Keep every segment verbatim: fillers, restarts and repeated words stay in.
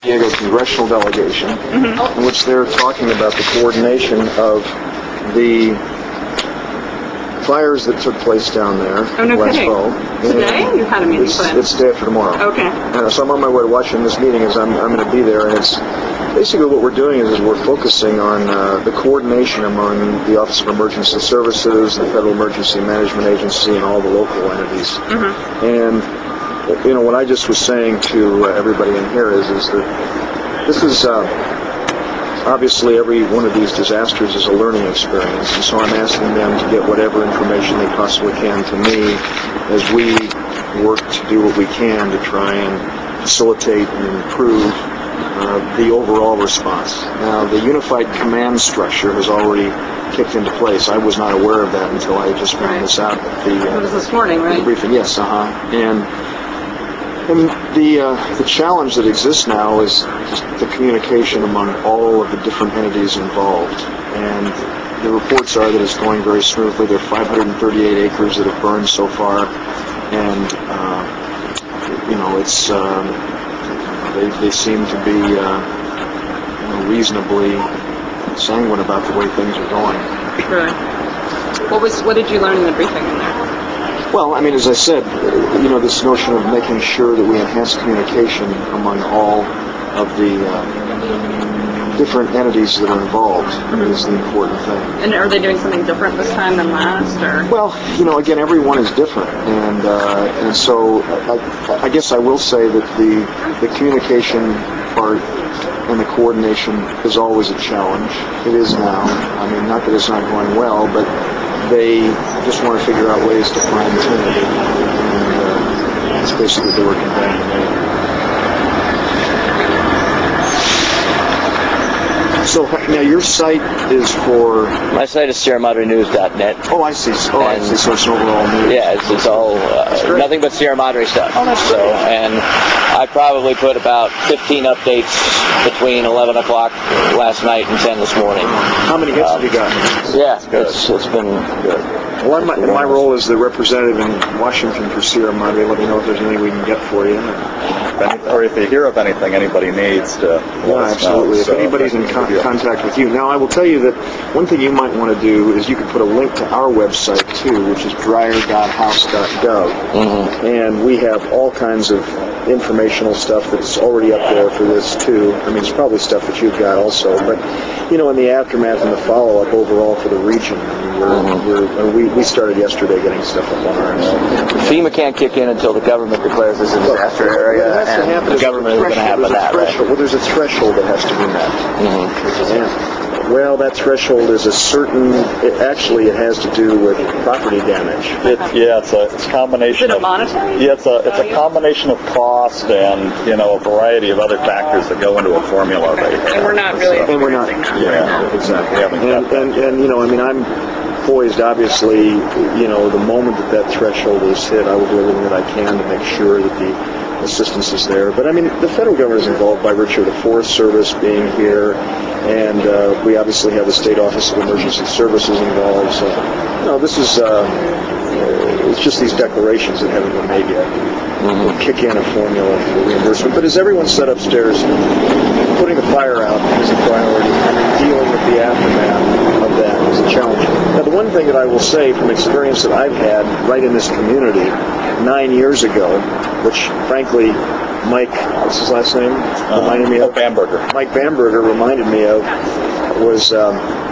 Diego congressional delegation, mm-hmm. in which they're talking about the coordination of the fires that took place down there oh, no last kidding. fall. Today? You had a meeting it's, planned? It's the day after tomorrow. Okay. And so I'm on my way to watching this meeting as I'm, I'm going to be there, and it's basically what we're doing is, is we're focusing on uh, the coordination among the Office of Emergency Services, the Federal Emergency Management Agency, and all the local entities. Mm-hmm. And, you know, what I just was saying to uh, everybody in here is, is that this is... Uh, Obviously, every one of these disasters is a learning experience, and so I'm asking them to get whatever information they possibly can to me as we work to do what we can to try and facilitate and improve uh, the overall response. Now, the unified command structure has already kicked into place. I was not aware of that until I just found this out at the, uh, it was this morning, right? the briefing. Yes, uh-huh. And And the uh, the challenge that exists now is just the communication among all of the different entities involved. And the reports are that it's going very smoothly. There are five hundred thirty-eight acres that have burned so far, and uh, you know it's um, they they seem to be uh, you know, reasonably sanguine about the way things are going. Sure. What was what did you learn in the briefing in there? Well, I mean, as I said, you know, this notion of making sure that we enhance communication among all of the uh, different entities that are involved mm-hmm. is the important thing. And are they doing something different this time than last, or? Well, you know, again, everyone is different, and uh, and so I, I guess I will say that the the communication part and the coordination is always a challenge. It is now. I mean, not that it's not going well, but they just want to figure out ways to fine-tune it, and uh, that's basically what they were conveying to me. So now your site is for... My site is Sierra Madre News dot net. Oh, I see. Oh, and I see. So it's overall news. Yeah, it's, it's all uh, nothing but Sierra Madre stuff. Oh, that's so, great. And I probably put about fifteen updates between eleven o'clock last night and ten this morning. How many hits um, have you gotten? Yeah, it's, it's been good. Well, my, my role as the representative in Washington for Sierra Madre, let me know if there's anything we can get for you. Or if they hear of anything anybody needs to let yeah, us absolutely. know. If So anybody's in con- contact with you. Now, I will tell you that one thing you might want to do is you could put a link to our website, too, which is dryer dot house dot gov. Mm-hmm. And we have all kinds of informational stuff that's already up there for this, too. I mean, it's probably stuff that you've got also. But, you know, in the aftermath and the follow-up overall for the region, I mean, we're, mm-hmm. we're, we, we started yesterday getting stuff up on ours. FEMA can't kick in until the government declares this a disaster area. What has to happen the government is going to have that, right? Well, there's a threshold that has to be met. Mm-hmm. And, well, that threshold is a certain. It, actually, it has to do with property damage. It, yeah, it's a, it's a combination. Is it a of, monetary? Yeah, it's a it's a combination of cost and you know a variety of other factors that go into a formula okay. right here. And we're not really. So, and we're not. That Yeah, right now. exactly. We haven't and, got that and, yet. and you know, I mean, I'm poised. Obviously, you know, the moment that that threshold is hit, I will do everything that I can to make sure that the assistance is there. But I mean, the federal government is involved by virtue of the Forest Service being here, and uh, we obviously have the State Office of Emergency Services involved. So, you know, this is uh, it's just these declarations that haven't been made yet. Mm-hmm. We'll kick in a formula for reimbursement. But as everyone said upstairs, putting the fire out is a priority, and then dealing with the aftermath of that is a challenge. Now, the one thing that I will say from experience that I've had right in this community nine years ago, which frankly, Mike, what's his last name? Uh, reminded me of Bamberger. Mike Bamberger reminded me of was um,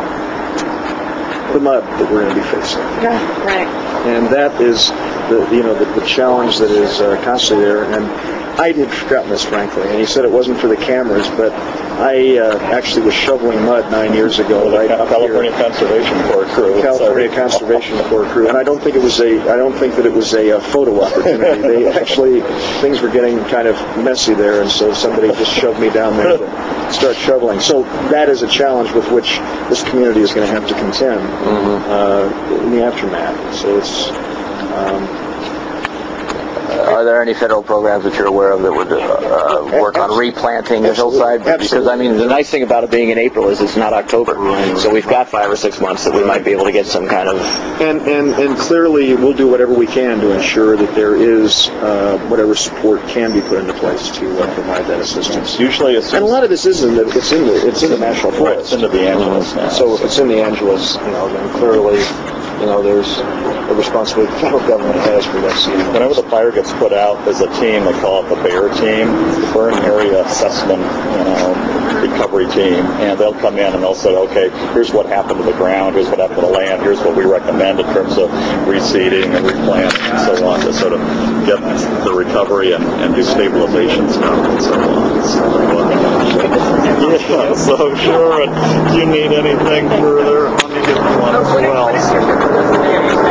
the mud that we're going to be facing. Yeah, right. And that is the you know the, the challenge that is uh, constantly there. And I had forgotten this, frankly. And he said it wasn't for the cameras, but I uh, actually was shoveling mud nine years ago, right up California here. Conservation Corps crew. California Conservation Corps crew, and I don't think it was a. I don't think that it was a, uh photo opportunity. They actually things were getting kind of messy there, and so somebody just shoved me down there to start shoveling. So that is a challenge with which this community is going to have to contend mm-hmm. uh, in the aftermath. So it's. Um, Are there any federal programs that you're aware of that would uh, work on replanting the hillside? Because, I mean, the nice thing about it being in April is it's not October. So we've got five or six months that we might be able to get some kind of... And, and, and clearly, we'll do whatever we can to ensure that there is uh, whatever support can be put into place to uh, provide that assistance. Usually it's... And a lot of this is in the, it's in the, it's in the National Right, Forest. it's into the Angeles now. So if it's in the Angeles, you know, then clearly, you know, there's a responsibility the federal government has for that scene. Whenever the fire gets put out, there's a team, they call it the BEAR team, the Burn Area Assessment, you know, Recovery Team, and they'll come in and they'll say, okay, here's what happened to the ground, here's what happened to the land, here's what we recommend in terms of reseeding and replanting and so on to sort of get the recovery and, and do stabilization stuff and so on. So, uh, yeah, so sure, and do you need anything further? Let me get one as well.